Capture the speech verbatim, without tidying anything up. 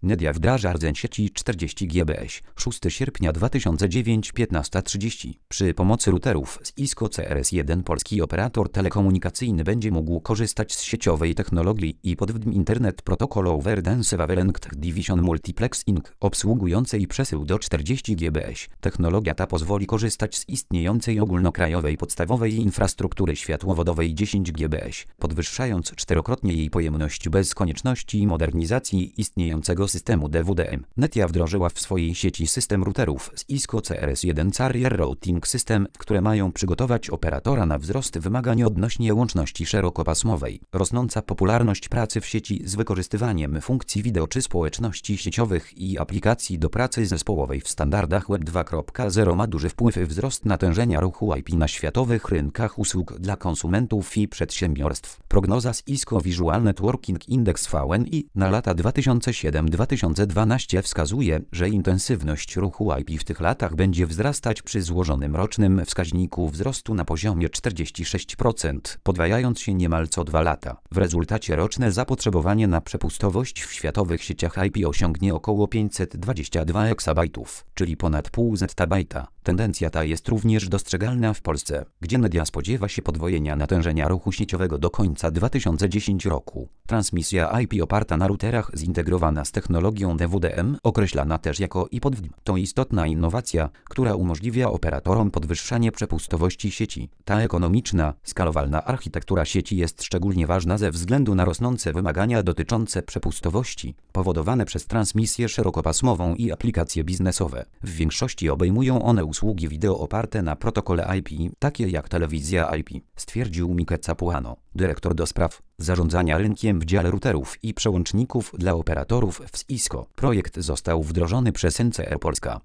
Nedia wdraża rdzeń sieci czterdzieści gigabitów. szóstego sierpnia dwa tysiące dziewiątego, piętnasta trzydzieści. Przy pomocy routerów z Cisco C R S jeden polski operator telekomunikacyjny będzie mógł korzystać z sieciowej technologii i pod Internet Protocol over Dense Wavelength Division Multiplexing obsługującej przesył do czterdziestu gigabitów. Technologia ta pozwoli korzystać z istniejącej ogólnokrajowej podstawowej infrastruktury światłowodowej dziesięć gigabitów, podwyższając czterokrotnie jej pojemność bez konieczności modernizacji istniejącego systemu D W D M. Netia wdrożyła w swojej sieci system routerów z Cisco C R S jeden Carrier Routing System, które mają przygotować operatora na wzrost wymagań odnośnie łączności szerokopasmowej. Rosnąca popularność pracy w sieci z wykorzystywaniem funkcji wideo czy społeczności sieciowych i aplikacji do pracy zespołowej w standardach Web dwa kropka zero ma duży wpływ na wzrost natężenia ruchu I P na światowych rynkach usług dla konsumentów i przedsiębiorstw. Prognoza z Cisco Visual Networking Index V N I na lata dwa tysiące siódmy do dwa tysiące dwunastego wskazuje, że intensywność ruchu I P w tych latach będzie wzrastać przy złożonym rocznym wskaźniku wzrostu na poziomie czterdzieści sześć procent, podwajając się niemal co dwa lata. W rezultacie roczne zapotrzebowanie na przepustowość w światowych sieciach I P osiągnie około pięćset dwadzieścia dwa exabajtów, czyli ponad pół zettabyta. Tendencja ta jest również dostrzegalna w Polsce, gdzie Nedia spodziewa się podwojenia natężenia ruchu sieciowego do końca dwa tysiące dziesiątego roku. Transmisja I P oparta na routerach zintegrowana z technologią D W D M, określana też jako I P O D W, to istotna innowacja, która umożliwia operatorom podwyższanie przepustowości sieci. Ta ekonomiczna, skalowalna architektura sieci jest szczególnie ważna ze względu na rosnące wymagania dotyczące przepustowości, powodowane przez transmisję szerokopasmową i aplikacje biznesowe. W większości obejmują one usługi wideo oparte na protokole I P, takie jak telewizja I P, stwierdził Mike Capuano, dyrektor do spraw zarządzania rynkiem w dziale routerów i przełączników dla operatorów w Cisco. Projekt został wdrożony przez N C R Polska.